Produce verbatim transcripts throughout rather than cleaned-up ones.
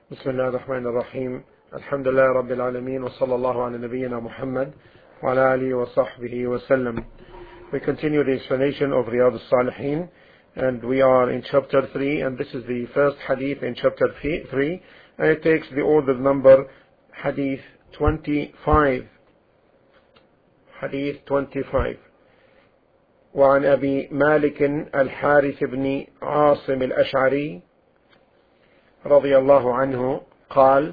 بسم الله الرحمن الرحيم. الحمد لله رب العالمين وصلى الله على نبينا محمد وعلى آله وصحبه وسلم. We continue the explanation of Riyadh al-Salihin, and we are in chapter three, and this is the first hadith in chapter three, and it takes the order number hadith twenty-five. Hadith twenty-five. وعن أبي مالك الحارث بن عاصم الأشعري رضي الله عنه قال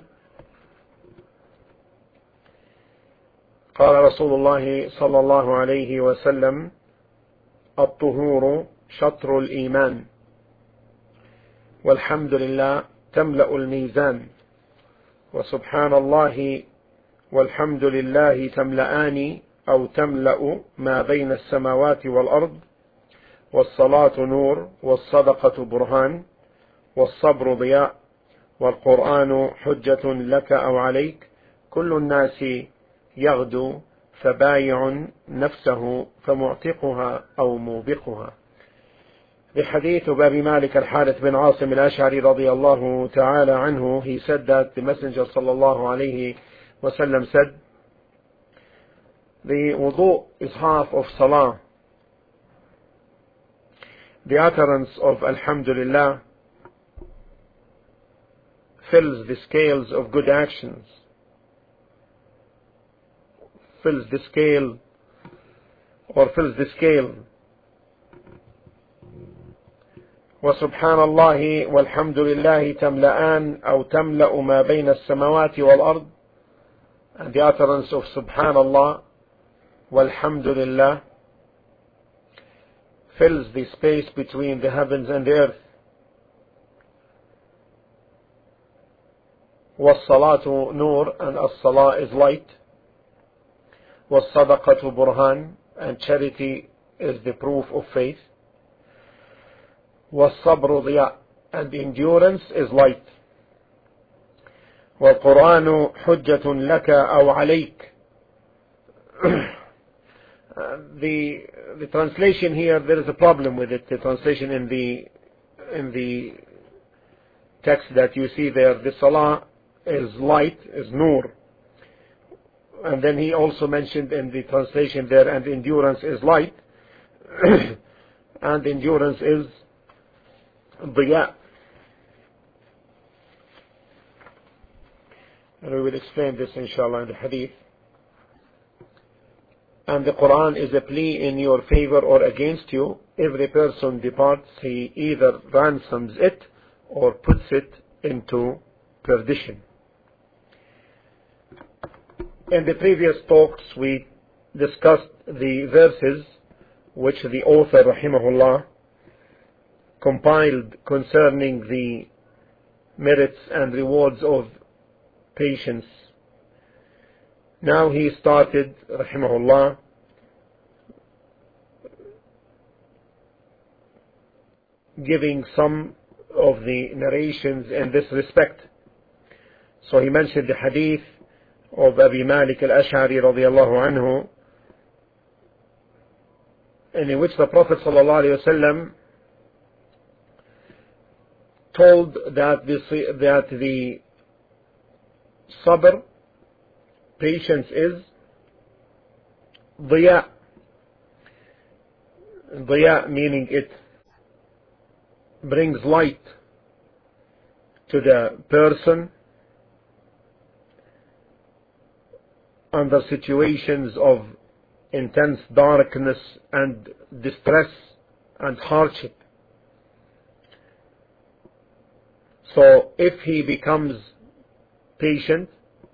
قال رسول الله صلى الله عليه وسلم: الطهور شطر الإيمان، والحمد لله تملأ الميزان، وسبحان الله والحمد لله تملأان أو تملأ ما بين السماوات والأرض، والصلاة نور، والصدقة برهان، والصبر ضياء، والقرآن حجة لك أو عليك، كل الناس يغدو فبايع نفسه فمعتقها أو موبقها. The hadith of Abi Malik al-Harith bin Asim al-Ash'ari radiyallahu ta'ala anhu, he said that the Messenger sallallahu alayhi wa sallam said, the wudu is half of salah. The utterance of Alhamdulillah fills the scales of good actions, fills the scale or fills the scale. وسبحان الله والحمد لله تملأان أو تملأ ما بين السماوات والأرض, and the utterance of Subhanallah والحمد لله fills the space between the heavens and the earth. والصلاة نور, and as-salah is light. والصدقة برهان, and charity is the proof of faith. والصبر ضياء, and endurance is light. والقرآن حجة لك أو عليك. the the translation here, there is a problem with it. The translation in the in the text that you see there, the salah is light, is nur, and then he also mentioned in the translation there, and endurance is light, and endurance is diya. And we will explain this inshallah in the hadith. And the Quran is a plea in your favor or against you. Every person departs, he either ransoms it or puts it into perdition. In the previous talks we discussed the verses which the author rahimahullah compiled concerning the merits and rewards of patience. Now he started rahimahullah giving some of the narrations in this respect. So he mentioned the hadith of Abi Malik al-Ash'ari radiyallahu anhu, in which the Prophet sallallahu alayhi wa sallam told that the, that the sabr, patience, is diya. Diya meaning it brings light to the person under situations of intense darkness and distress and hardship. So if he becomes patient,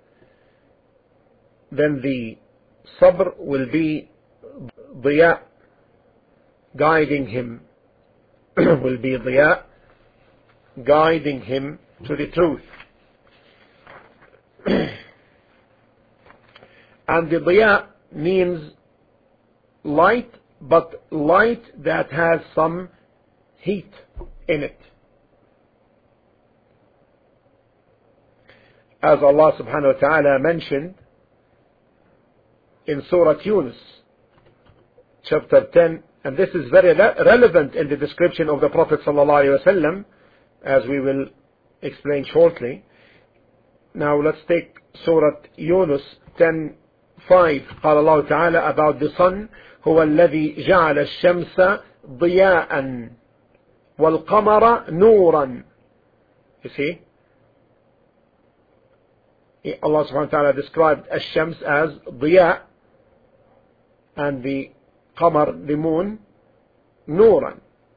then the sabr will be diya, guiding him, will be diya, guiding him to the truth. And the diya means light, but light that has some heat in it. As Allah subhanahu wa ta'ala mentioned in Surah Yunus, chapter ten, and this is very re- relevant in the description of the Prophet sallallahu alaihi wasallam, as we will explain shortly. Now let's take Surah Yunus ten five. قال الله تعالى about the sun, هو الذي جعل الشمس ضياء والقمر نورا. You see, Allah subhanahu wa ta'ala described الشمس as ضياء and the qamar, the moon, نورا.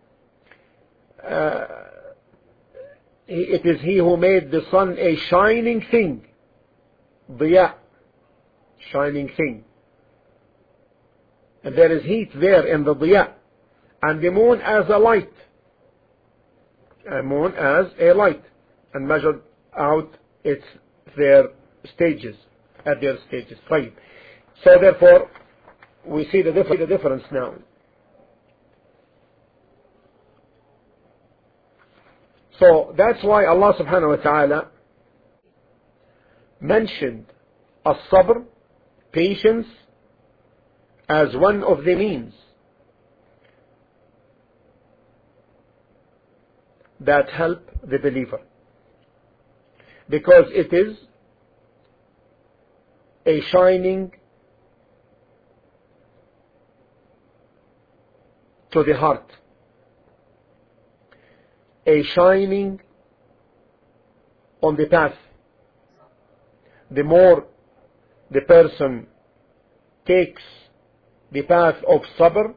Uh, it is He who made the sun a shining thing. ضياء, shining thing. And there is heat there in the ضياء. And the moon as a light. A moon as a light. And measured out its their stages, at their stages. Right. So therefore, we see the, diff the difference now. So that's why Allah subhanahu wa ta'ala mentioned as-sabr, patience, as one of the means that help the believer, because it is a shining to the heart, a shining on the path. The more the person takes the path of sabr,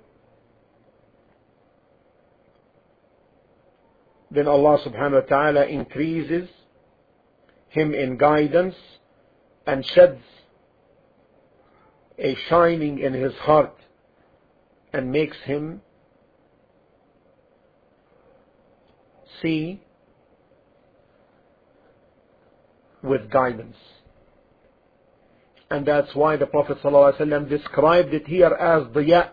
then Allah subhanahu wa ta'ala increases him in guidance and sheds a shining in his heart and makes him see with guidance. And that's why the Prophet ﷺ described it here as diya.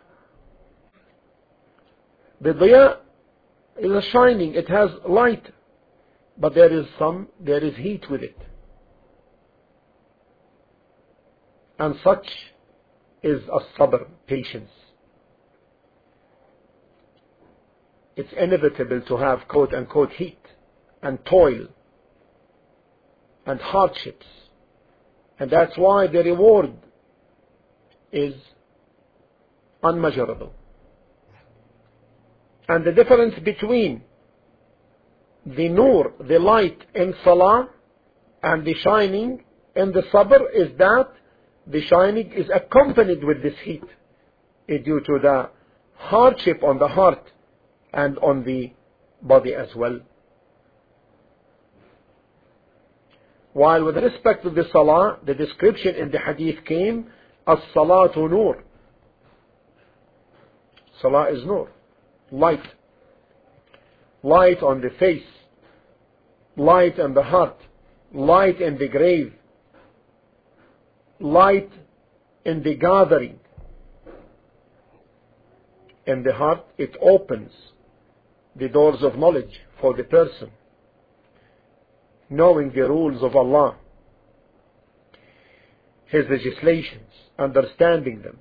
The diya is a shining, it has light, but there is some, there is heat with it. And such is as-sabr, patience. It's inevitable to have quote unquote heat and toil and hardships. And that's why the reward is unmeasurable. And the difference between the nur, the light in salah, and the shining in the sabr is that the shining is accompanied with this heat due to the hardship on the heart and on the body as well. While with respect to the salah, the description in the hadith came, as-salatu nur. Salah is nur, light. Light on the face, light on the heart, light in the grave, light in the gathering. In the heart, it opens the doors of knowledge for the person, knowing the rules of Allah, His legislations, understanding them,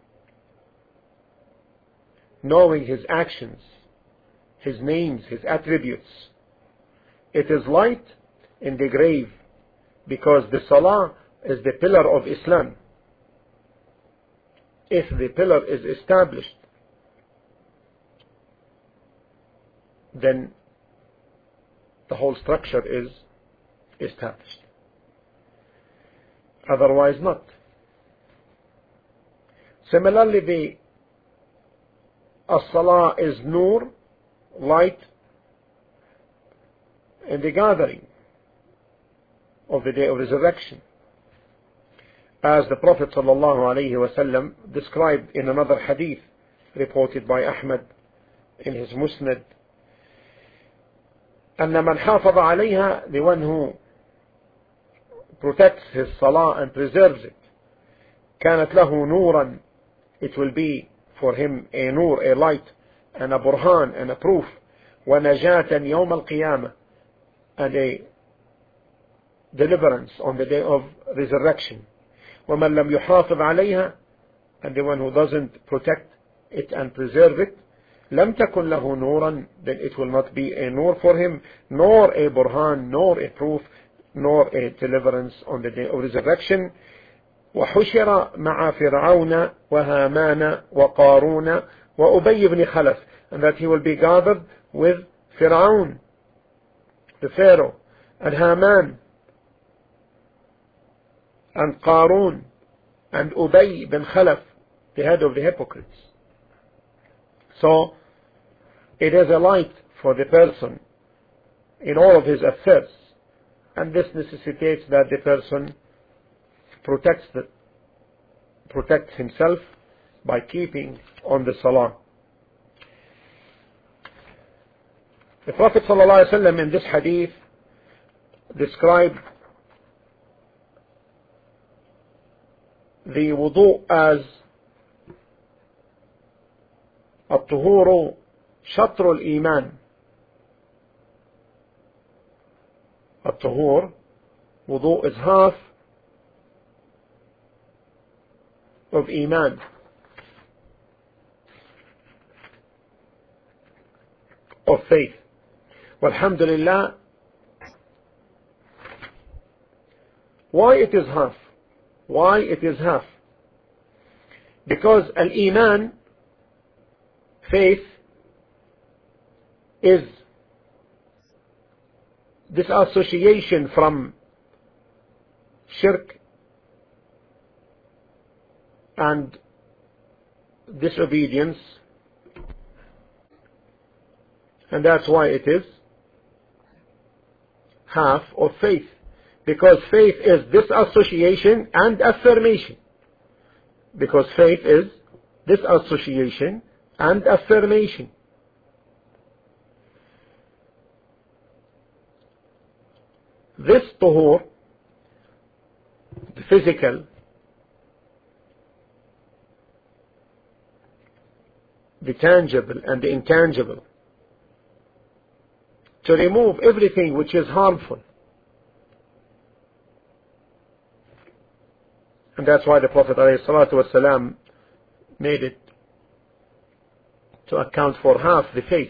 knowing His actions, His names, His attributes. It is light in the grave, because the salah is the pillar of Islam. If the pillar is established, then the whole structure is established. Otherwise not. Similarly, the as-salah is nur, light in the gathering of the day of resurrection, as the Prophet ﷺ described in another hadith reported by Ahmad in his Musnad. أن من حافظ عليها, the one who protects his salah and preserves it, كانت له نورا, it will be for him a nur, a light, and a burhan, and a proof, ونجاة يوم القيامة, and a deliverance on the day of resurrection. ومن لم يحافظ عليها, and the one who doesn't protect it and preserve it, لم تكن له نورا, then it will not be a nur for him, nor a burhan, nor a proof, nor a deliverance on the day of resurrection. وحشر مع فرعون وهامان وقارون وأبي بن خلف, and that he will be gathered with Fir'aun, the Pharaoh, and Haman, and Qarun, and Ubay bin Khalaf, the head of the hypocrites. So it is a light for the person in all of his affairs, and this necessitates that the person protects the, protects himself by keeping on the salah. The Prophet ﷺ in this hadith described the wudu as الطهور شطر الإيمان. الطهور, wudu, is half of Iman. Of faith. Walhamdulillah. Why it is half? Why it is half? Because al-Iman, faith, is disassociation from shirk and disobedience, and that's why it is half of faith, because faith is disassociation and affirmation. Because faith is disassociation and affirmation. This tuhur, the physical, the tangible and the intangible, to remove everything which is harmful. And that's why the Prophet ﷺ made it to account for half the faith.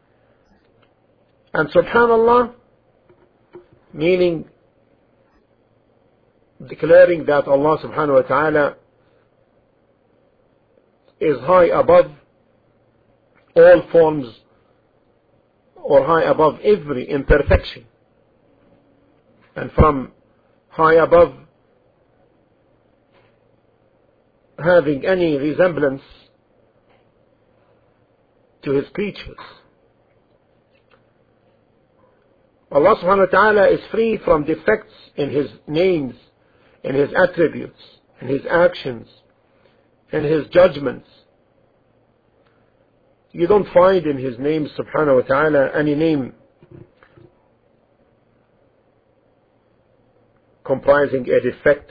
And subhanallah, meaning declaring that Allah subhanahu wa ta'ala is high above all forms, or high above every imperfection, and from high above having any resemblance to his creatures. Allah subhanahu wa ta'ala is free from defects in his names, in his attributes, in his actions, in his judgments. You don't find in his name subhanahu wa ta'ala any name comprising a defect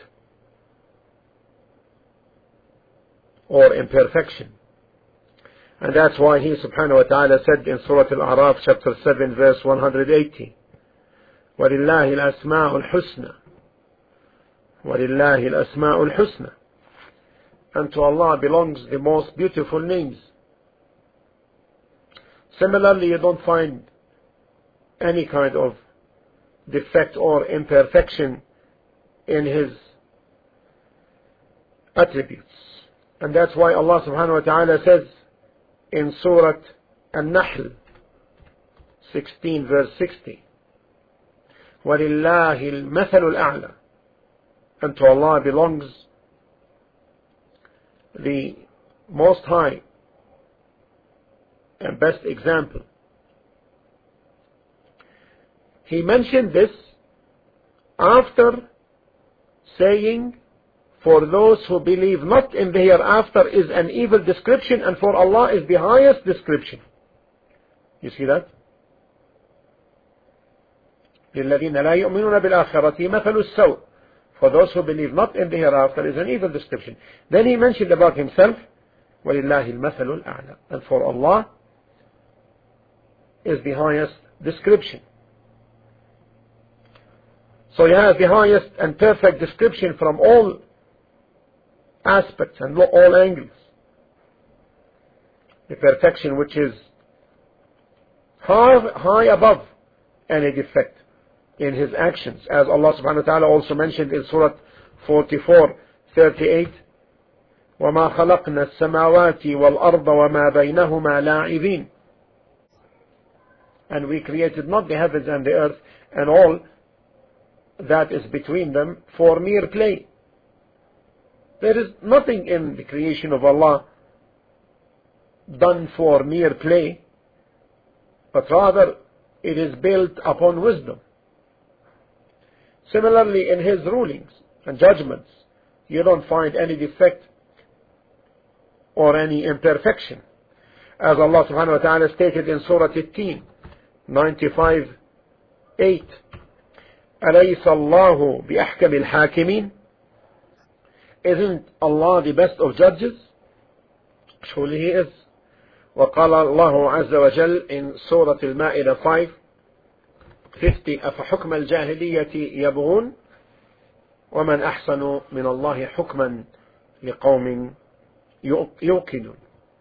or imperfection. And that's why he subhanahu wa ta'ala said in Surah Al-A'raf chapter seven verse one hundred eighty, وَلِلَّهِ الْأَسْمَاءُ الْحُسْنَى وَلِلَّهِ الْأَسْمَاءُ الْحُسْنَى. And to Allah belongs the most beautiful names. Similarly, you don't find any kind of defect or imperfection in his attributes. And that's why Allah subhanahu wa ta'ala says in Surah An-Nahl sixteen verse sixty, وَلِلَّهِ الْمَثَلُ الْأَعْلَى. And to Allah belongs the most high and best example. He mentioned this after saying, for those who believe not in the hereafter is an evil description, and for Allah is the highest description. You see that? لِلَّذِينَ لَا يُؤْمِنُونَ بِالْآخِرَةِ مَثَلُ السَّوْءِ. For those who believe not in the hereafter is an evil description. Then he mentioned about himself, وَلِلَّهِ الْمَثَلُ الْأَعْلَى. And for Allah is the highest description. So he has the highest and perfect description from all aspects and all angles. The perfection which is high, high above any defect. in his actions, as Allah subhanahu wa ta'ala also mentioned in Surah forty-four thirty-eight, وَمَا خَلَقْنَا السَّمَاوَاتِ وَالْأَرْضَ وَمَا بَيْنَهُمَا لَاعِبِينَ. And we created not the heavens and the earth and all that is between them for mere play. There is nothing in the creation of Allah done for mere play, but rather it is built upon wisdom. Similarly, in His rulings and judgments, you don't find any defect or any imperfection. As Allah subhanahu wa ta'ala stated in Surah At-Teen ninety-five eight, أَلَيْسَ اللَّهُ بِأَحْكَمِ الْحَاكِمِينَ. Isn't Allah the best of judges? Surely He is. وقال الله عز وجل in Surah Al-Ma'idah five fifty, أَفَحُكْمَ الْجَاهِلِيَّةِ يَبْغُونَ وَمَنْ أَحْسَنُ مِنَ اللَّهِ حُكْمًا لِقَوْمٍ يُوقِنُونَ.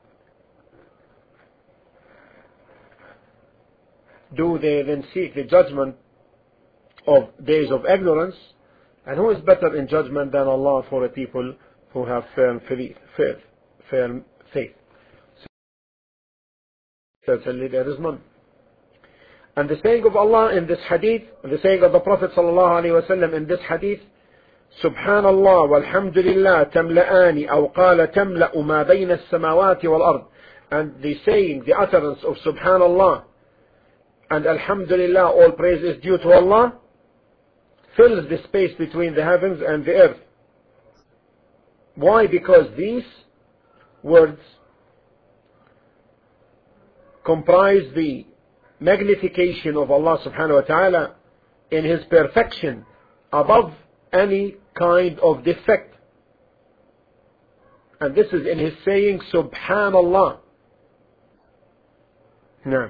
Do they then seek the judgment of days of ignorance? And who is better in judgment than Allah for a people who have firm faith? Firm faith. Certainly there is none. And the saying of Allah in this hadith, the saying of the Prophet sallallahu alaihi wasallam in this hadith, Subhanallah walhamdulillah tamla'ani, aw qala tamla'u ma bayna as-samawati wal-ard. And the saying, the utterance of Subhanallah and Alhamdulillah, all praise is due to Allah, fills the space between the heavens and the earth. Why? Because these words comprise the magnification of Allah subhanahu wa ta'ala in His perfection above any kind of defect. And this is in His saying Subhanallah. Now,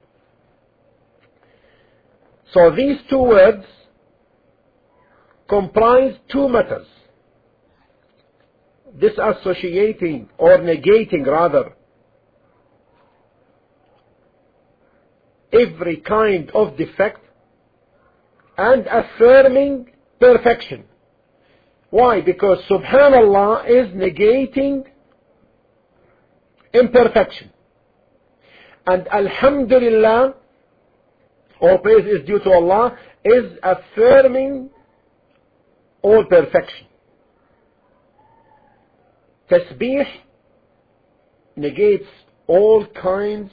so these two words comprise two matters: disassociating or negating rather every kind of defect and affirming perfection. Why? Because Subhanallah is negating imperfection, and Alhamdulillah, all praise is due to Allah, is affirming all perfection. Tasbih negates all kinds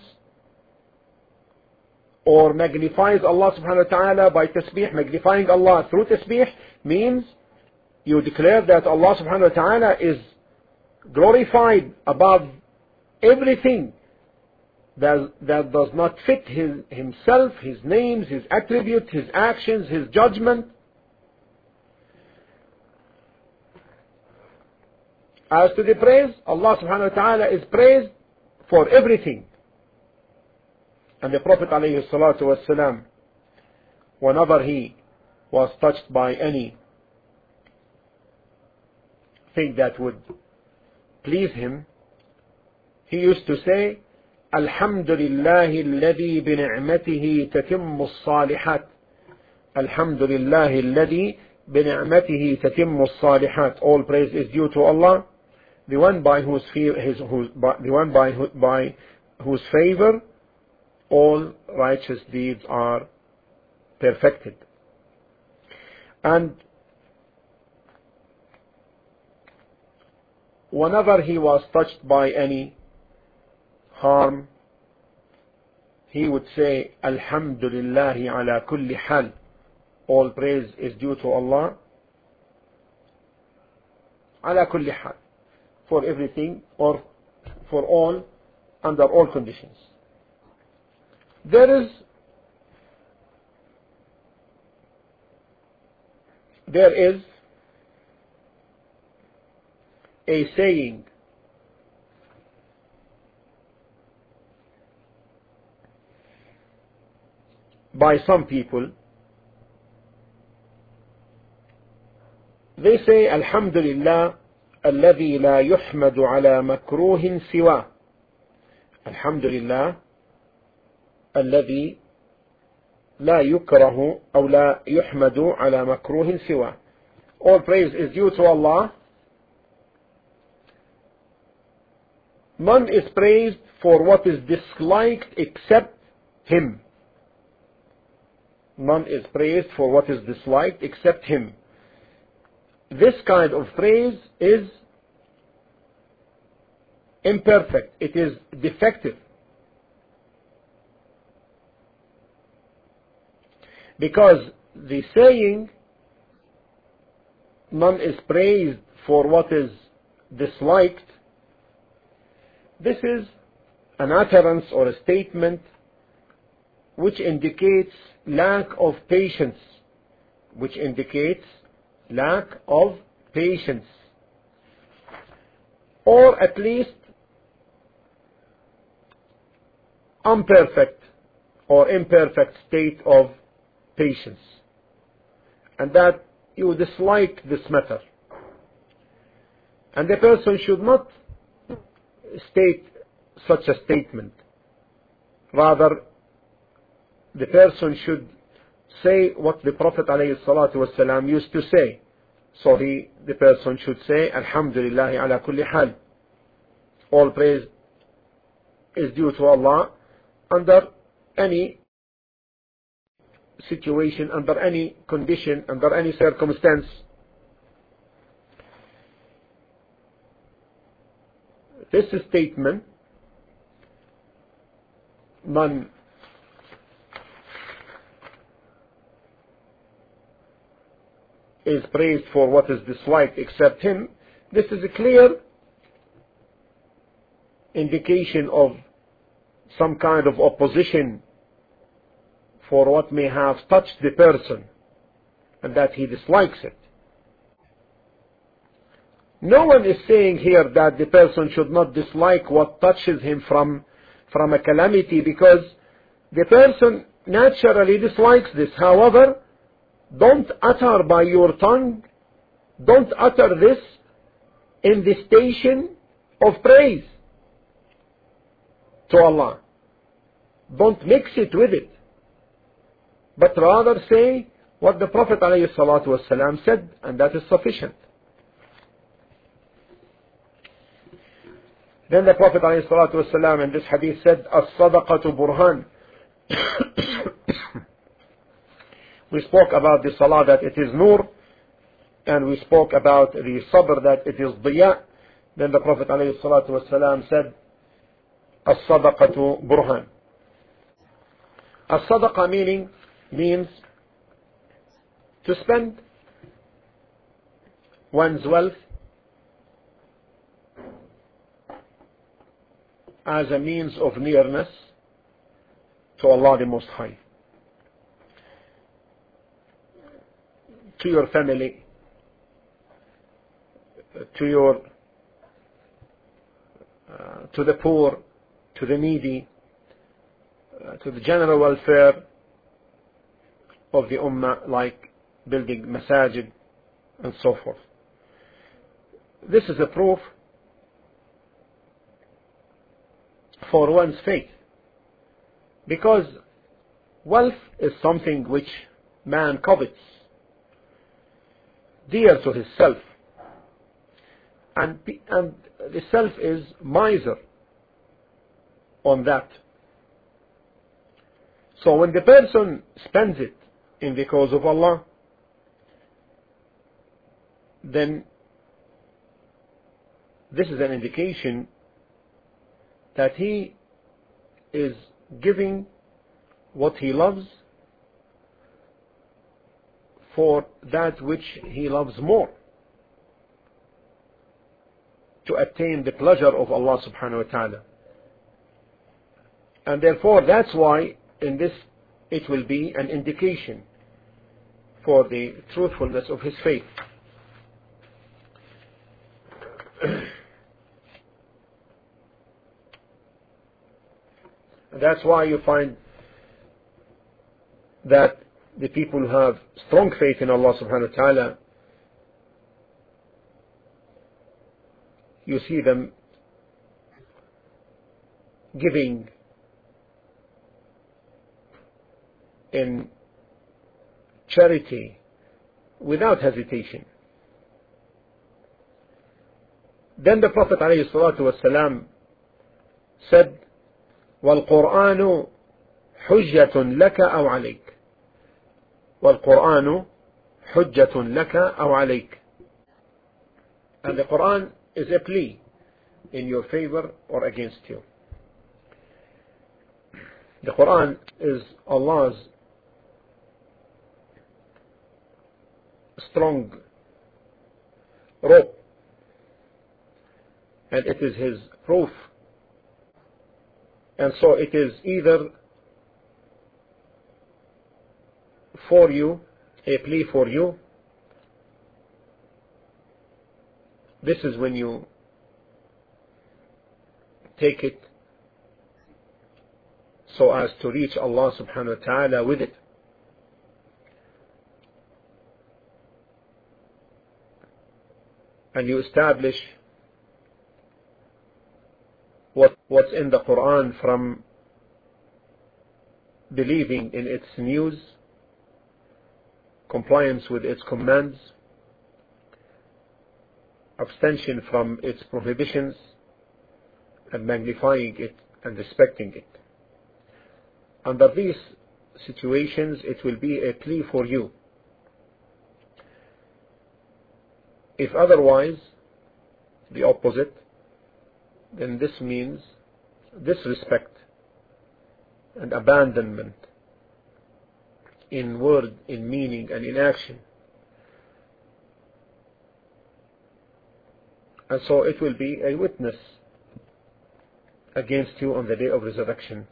or magnifies Allah subhanahu wa ta'ala by tasbih. Magnifying Allah through tasbih means you declare that Allah subhanahu wa ta'ala is glorified above everything that, that does not fit his, Himself, His names, His attributes, His actions, His judgment. As to the praise, Allah subhanahu wa ta'ala is praised for everything. And the Prophet alayhi salatu wasalam, whenever he was touched by any thing that would please him, he used to say, Alhamdulillahi alladhi bini'matihi tatimmu as-salihat. Alhamdulillahi alladhi bini'matihi tatimmu as-salihat. All praise is due to Allah, the one by whose his, whose, by, the one by, by whose favor all righteous deeds are perfected. And whenever he was touched by any harm, he would say, Alhamdulillahi ala kulli hal. All praise is due to Allah. Ala kulli hal. For everything or for all, under all conditions. There is there is a saying by some people. They say, Alhamdulillah الذي لا يحمد على مكروه سواه. Alhamdulillah الذي لا يكره أو لا يحمد على مكروه سواه. All praise is due to Allah. None is praised for what is disliked except Him. None is praised for what is disliked except Him. This kind of praise is imperfect. It is defective. Because the saying, none is praised for what is disliked, this is an utterance or a statement which indicates lack of patience, which indicates lack of patience, or at least imperfect or imperfect state of patience, and that you dislike this matter. And the person should not state such a statement. Rather, the person should say what the Prophet ﷺ used to say. So he, the person should say, Alhamdulillah ala kulli hal. All praise is due to Allah under any situation, under any condition, under any circumstance. This statement, none is praised for what is disliked except Him, this is a clear indication of some kind of opposition for what may have touched the person, and that he dislikes it. No one is saying here that the person should not dislike what touches him from, from a calamity, because the person naturally dislikes this. However, don't utter by your tongue, don't utter this in the station of praise to Allah. Don't mix it with it, but rather say what the Prophet ﷺ said, and that is sufficient. Then the Prophet ﷺ in this hadith said, As-sadaqatu burhan. We spoke about the salah, that it is nur, and we spoke about the sabr, that it is diya. Then the Prophet ﷺ said, As-sadaqatu burhan. As-sadaqa meaning means to spend one's wealth as a means of nearness to Allah the Most High, to your family, to your uh, to the poor, to the needy, uh, to the general welfare of the ummah, like building masajid and so forth. This is a proof for one's faith, because wealth is something which man covets, dear to his self, and, and the self is miser on that. So when the person spends it in the cause of Allah, then this is an indication that he is giving what he loves for that which he loves more, to attain the pleasure of Allah subhanahu wa ta'ala. And therefore that's why in this it will be an indication for the truthfulness of his faith. That's why you find that the people who have strong faith in Allah subhanahu wa ta'ala, you see them giving in charity without hesitation. Then the Prophet ﷺ said, وَالْقُرْآنُ حُجَّةٌ لَكَ أَوْ عَلَيْكَ وَالْقُرْآنُ حُجَّةٌ لَكَ أَوْ عَلَيْكَ. And the Quran is a plea in your favor or against you. The Quran is Allah's strong rope, and it is His proof. And so it is either for you, a plea for you. This is when you take it so as to reach Allah subhanahu wa ta'ala with it. And you establish what what's in the Quran from believing in its news, compliance with its commands, abstention from its prohibitions, and magnifying it and respecting it. Under these situations, it will be a plea for you. If otherwise, the opposite, then this means disrespect and abandonment in word, in meaning, and in action. And so it will be a witness against you on the day of resurrection.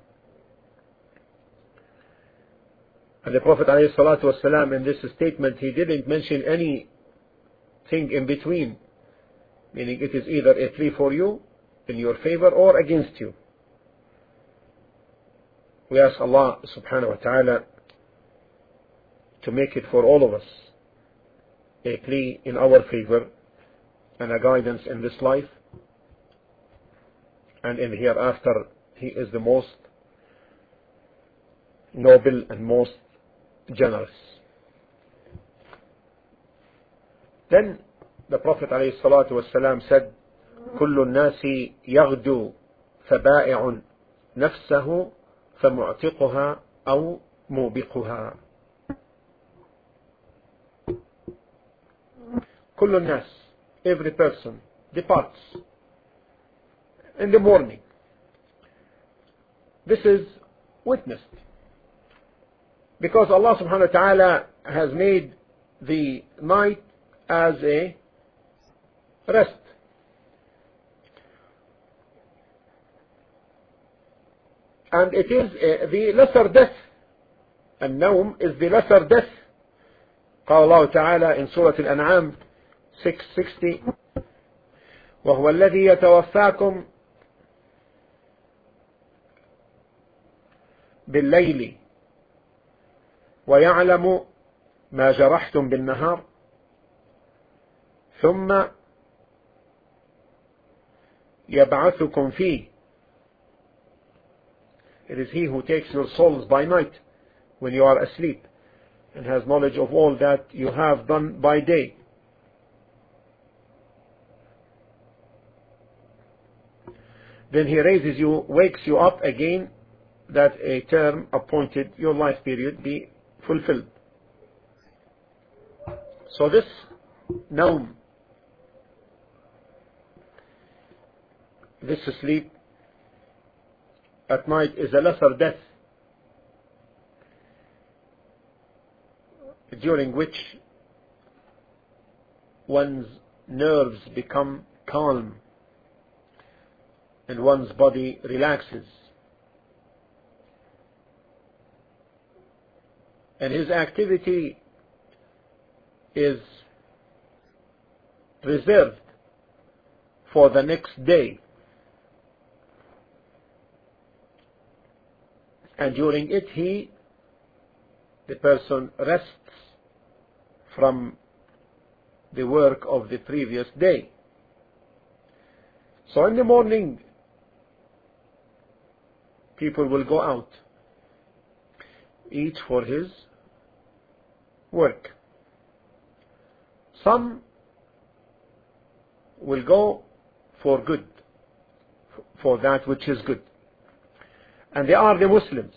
And the Prophet ﷺ, in this statement, he didn't mention anything in between, meaning it is either a plea for you, in your favor, or against you. We ask Allah subhanahu wa ta'ala to make it for all of us a plea in our favor and a guidance in this life, and in the hereafter. He is the most noble and most generous. Then the Prophet ﷺ said, كل الناس يغدو فبائع نفسه فمعتقها أو موبقها. كل الناس, every person departs in the morning. This is witnessed because Allah subhanahu wa ta'ala has made the night as a rest. And it is uh, the lesser death. النوم is the lesser death. قال الله تعالى in Surah Al-An'am six sixty, وهو الذي يتوفاكم بالليل ويعلم ما جرحتم بالنهار ثم يبعثكم فيه. It is He who takes your souls by night when you are asleep and has knowledge of all that you have done by day. Then He raises you, wakes you up again, that a term appointed, your life period, be fulfilled. So this nawm, this sleep at night, is a lesser death, during which one's nerves become calm and one's body relaxes, and his activity is reserved for the next day. And during it, he, the person, rests from the work of the previous day. So in the morning, people will go out. each for his work. Some will go for good, for that which is good, and they are the Muslims.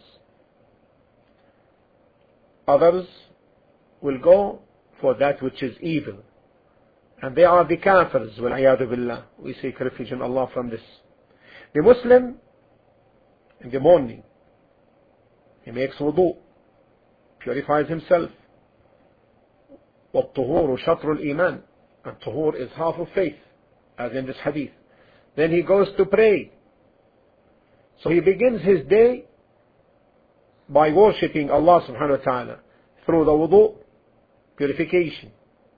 Others will go for that which is evil, and they are the kafirs. Wal-iyadu billah. We seek refuge in Allah from this. The Muslim, in the morning, he makes wudu, purifies himself. وَالطُّهُورُ شَطْرُ الْإِيمَانِ, and tuhur is half of faith, as in this hadith. Then he goes to pray. So he begins his day by worshipping Allah subhanahu wa ta'ala through the wudu, purification,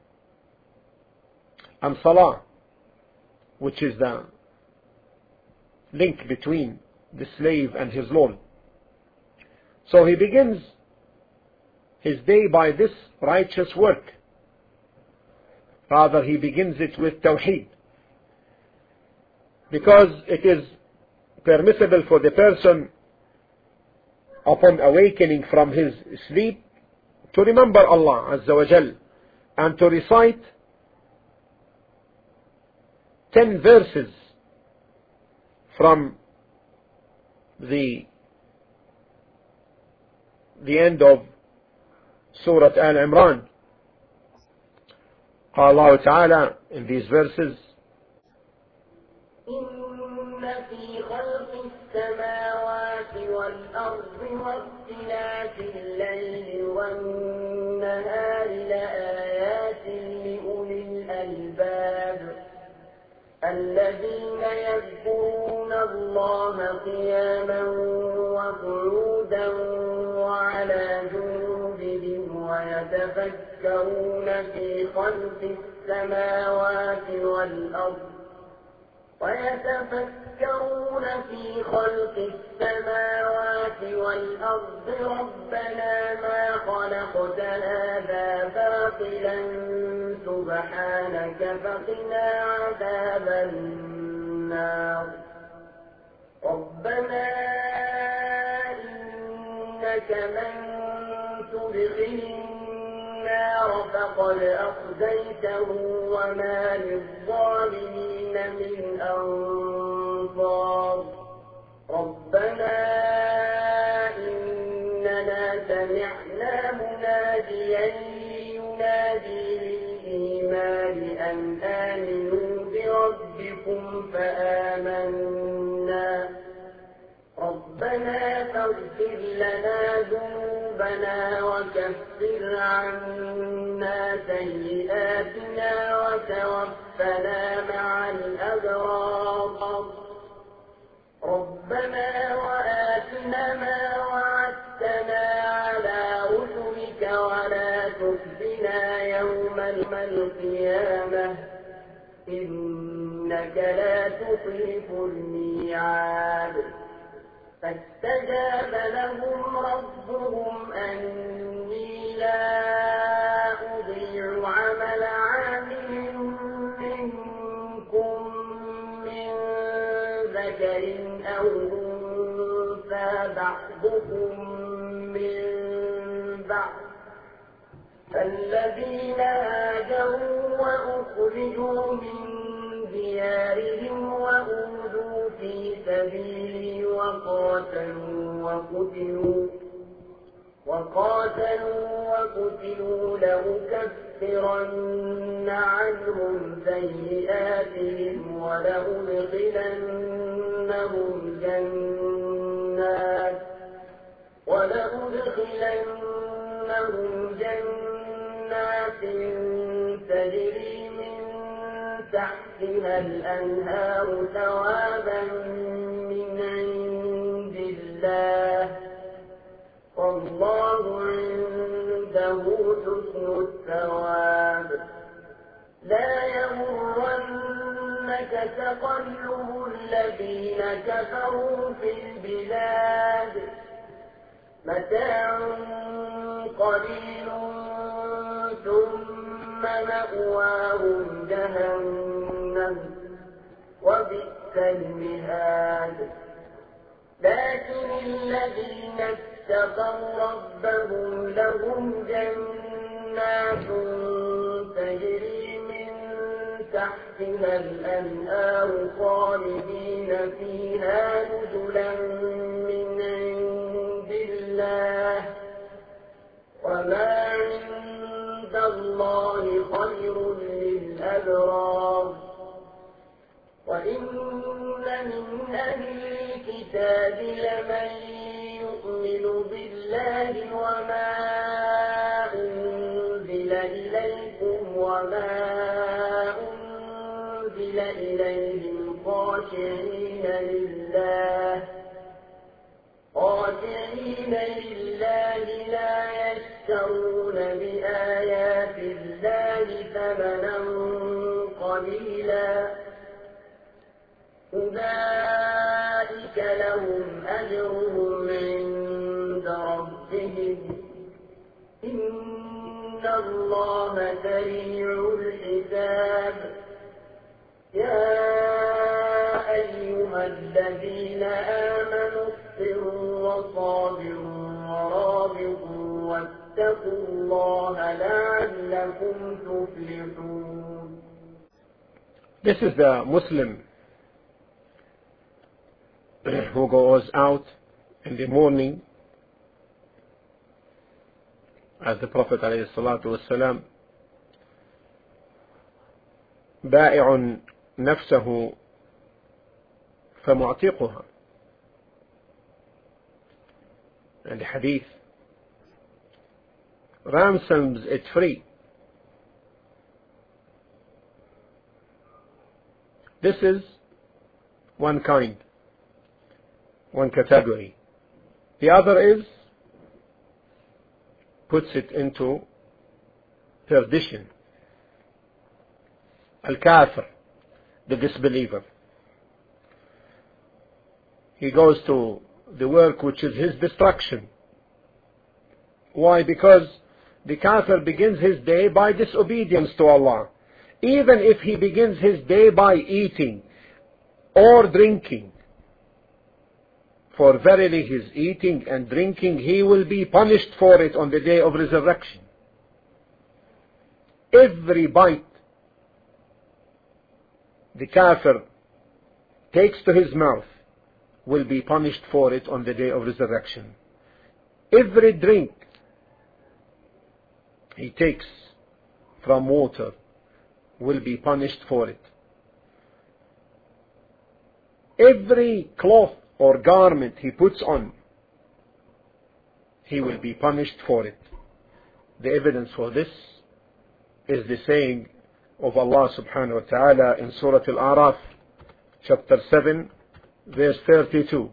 and salah, which is the link between the slave and his Lord. So he begins his day by this righteous work. Rather, he begins it with tawheed, because it is permissible for the person upon awakening from his sleep to remember Allah Azza wa Jal and to recite ten verses from the the end of Surah Al-Imran. قال الله تعالى in these verses, إن في خلق السماوات والأرض واختلاف الليل والنهار لآيات لأولي الألباب الذين يذكرون الله قياما وقعودا وعلى جنوبهم ويتفكرون في خلق السماوات والأرض ويتفكرون في خلق السماوات والأرض ربنا ما خلقت هذا باطلا سبحانك فقنا عذاب النار ربنا إنك من تدخل النار فقد أخزيته وما للظالمين من أنصار ربنا إننا سمعنا مناديا ينادي للإيمان أن آمنوا بربكم فآمنا ربنا فاغفر لنا ذنوبنا وكفر عنا سيئاتنا وتوفنا مع الأبرار ربنا وآتنا ما وعدتنا على رسلك ولا تخزنا يوم القيامة إنك لا تخلف الميعاد فاستجاب لهم ربهم أني لا أضيع عمل عامل منكم من ذكر أو أنثى بعضكم من بعض فالذين هاجروا وأخرجوا من ديارهم وأوذوا في سبيلي وقاتلوا وقتلوا وقاتلوا وقتلوا لأكفرن عنهم سيئاتهم ولأدخلنهم جنات ولأدخلنهم جنات تجري من تحتها الأنهار ثوابا من عند الله والله عنده حسن الثواب لا يغرنك تقلب الذين كفروا في البلاد متاع قليل ثم مأواهم جهنم وبئس المهاد لكن الذين اتقوا ربهم لهم جنات تجري من تحتها الأنهار خالدين فيها نزلا من عند الله وما عند الله خير للأبرار وإن من أهل الكتاب لمن يؤمن بالله وما أنزل إليكم وما أنزل إليهم خاشعين لله خاشعين لله لا يشترون بآيات الله ثمنا قليلا أولئك لهم أجرهم عند ربهم إن الله سريع الحساب يا أيها الذين آمنوا اصبروا وصابروا ورابطوا واتقوا الله لعلكم تفلحون. This is the Muslim who goes out in the morning, as the Prophet alayhi salatu wasalam, بائع نفسه فمعتقها, and the hadith ransoms it free. This is one kind, one category. The other is puts it into perdition. Al-Kafir, the disbeliever. He goes to the work which is his destruction. Why? Because the Kafir begins his day by disobedience to Allah. Even if he begins his day by eating or drinking, for verily his eating and drinking, he will be punished for it on the day of resurrection. Every bite the Kafir takes to his mouth will be punished for it on the day of resurrection. Every drink he takes from water will be punished for it. Every cloth or garment he puts on, he will be punished for it. The evidence for this is the saying of Allah subhanahu wa ta'ala in Surah Al-A'raf, chapter seven, verse thirty-two.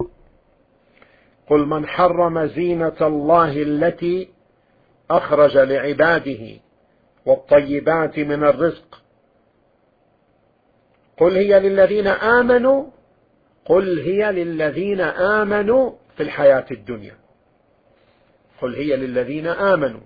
قل من حرم زينة الله التي أخرج لعباده والطيبات من الرزق قل هي للذين آمنوا قل هي للذين آمنوا في الحياة الدنيا قل هي للذين آمنوا,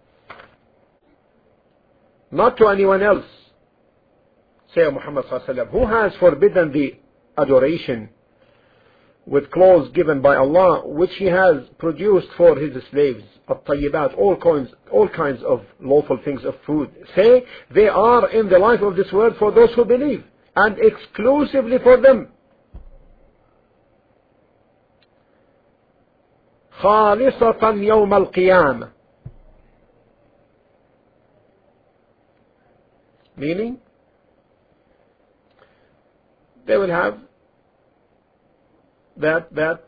not to anyone else. Say Muhammad sallallahu alaihi wasallam, who has forbidden the adoration with clothes given by Allah which he has produced for his slaves, at-tayyibat, all kinds, all kinds of lawful things of food. Say they are in the life of this world for those who believe, and exclusively for them. خالصة يوم القيامة, meaning they will have that that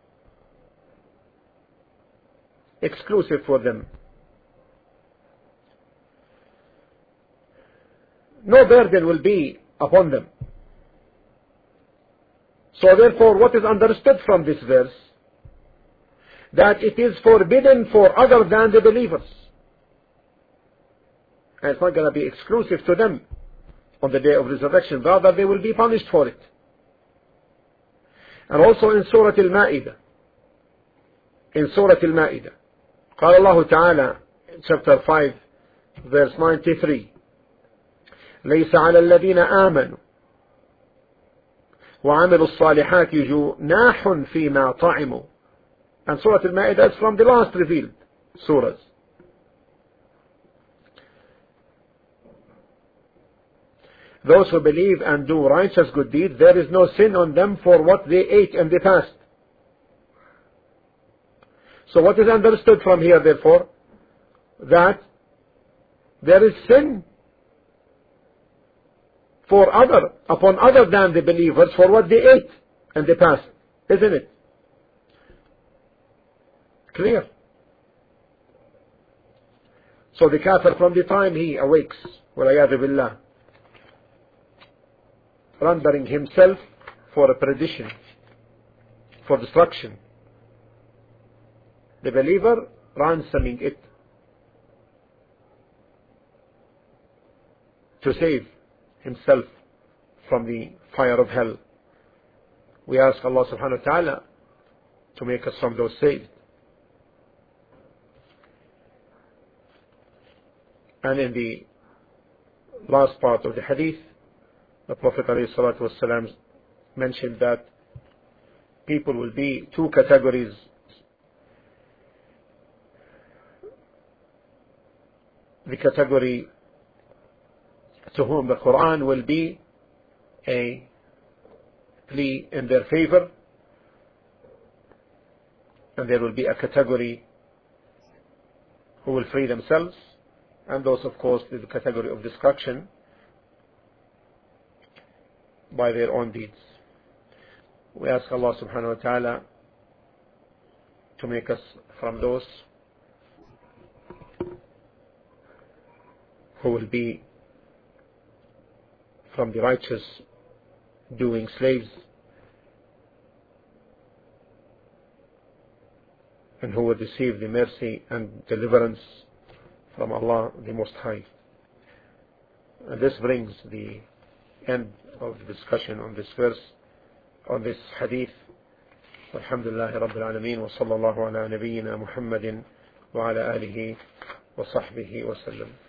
exclusive for them. No burden will be upon them. So therefore, what is understood from this verse? That it is forbidden for other than the believers. And it's not going to be exclusive to them on the day of resurrection. Rather, they will be punished for it. And also in Surah Al-Ma'idah, in Surah Al-Ma'idah, قال الله تعالى, chapter five, verse ninety-three, ليس على الذين آمنوا وعملوا الصالحات جناح فيما طعموا And Surah Al-Ma'idah is from the last revealed surahs. Those who believe and do righteous good deeds, there is no sin on them for what they ate in the past. So what is understood from here, therefore? That there is sin for other, upon other than the believers for what they ate in the past. Isn't it? Clear. So the kafir, from the time he awakes, وَلَيَاذُ بِاللَّهِ, rendering himself for a perdition, for destruction, the believer ransoming it to save himself from the fire of hell. We ask Allah subhanahu wa ta'ala to make us from those saved. And in the last part of the hadith, the Prophet ﷺ mentioned that people will be two categories. The category to whom the Quran will be a plea in their favor, and there will be a category who will free themselves, and those, of course, is the category of destruction by their own deeds. We ask Allah subhanahu wa ta'ala to make us from those who will be from the righteous doing slaves, and who will receive the mercy and deliverance from Allah the Most High. And this brings the end of the discussion on this verse, on this hadith. Alhamdulillah Rabbil Alameen, wa sallallahu ala nabiyyina Muhammadin wa ala alihi wa sahbihi wa sallam.